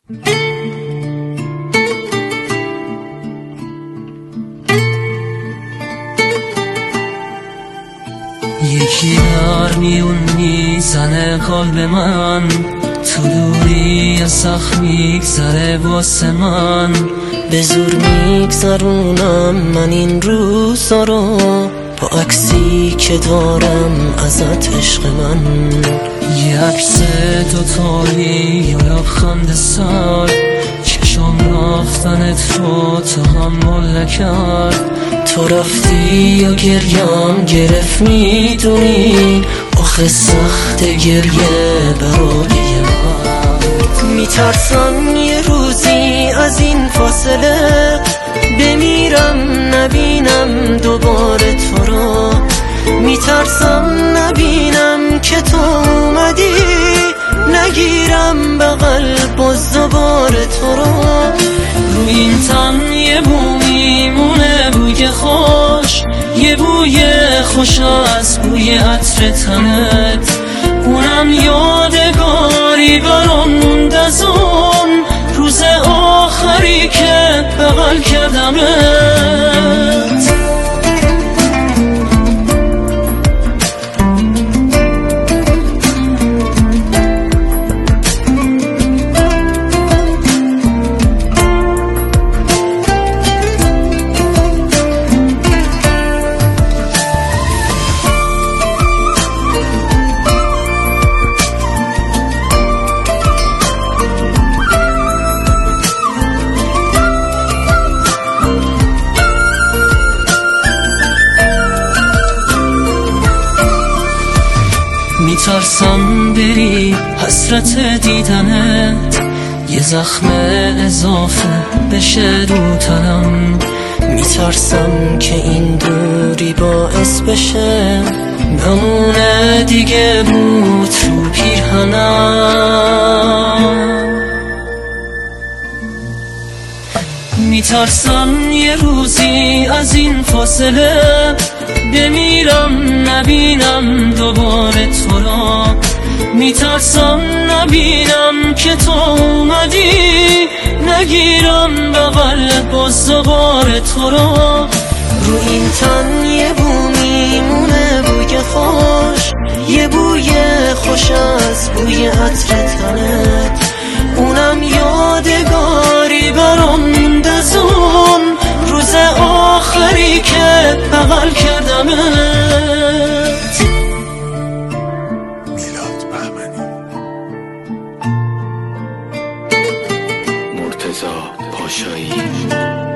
یکی در میون میزنه قلب من، تو دوری از زخم میگذره واسه من. به زور میگذرونم من این روزا رو، با عکسی که دارم ازت عشق من. یه عکس دوتایی یا لبخند سر، چشم رفتنت رو تحمل نکرد. تو رفتی یا گریم گرفت میدونی، آخه سخت گریه برای من. میترسم یه روزی از این فاصله بمیرم نبینم دوباره تو رو. میترسم نبینم که تو اومدی، نگیرم بغل باز دوباره تو رو. رو این تن یه بو میمونه بوی خوش، یه بوی خوش از بوی عطر تنت. اونم یادگاری برام مونده از اون روز آخری که بغل کردمت. میترسم بری حسرت دیدنت، یه زخم اضافه بشه رو تنم. میترسم که این دوری باعث بشه نمونه دیگه بود رو پیرهنم. میترسم یه روزی از این فاصله بمیرم نبینم دوباره تو را. میترسم نبینم که تو اومدی، نگیرم بغل باز دوباره تو را. رو این تن یه بو میمونه بوی خوش، یه بوی خوش از بوی عطر تنت. اونم یادگاری برام مونده از اون روز آخری که بغل کردمت. میلاد بهمنی، مرتضی پاشایی.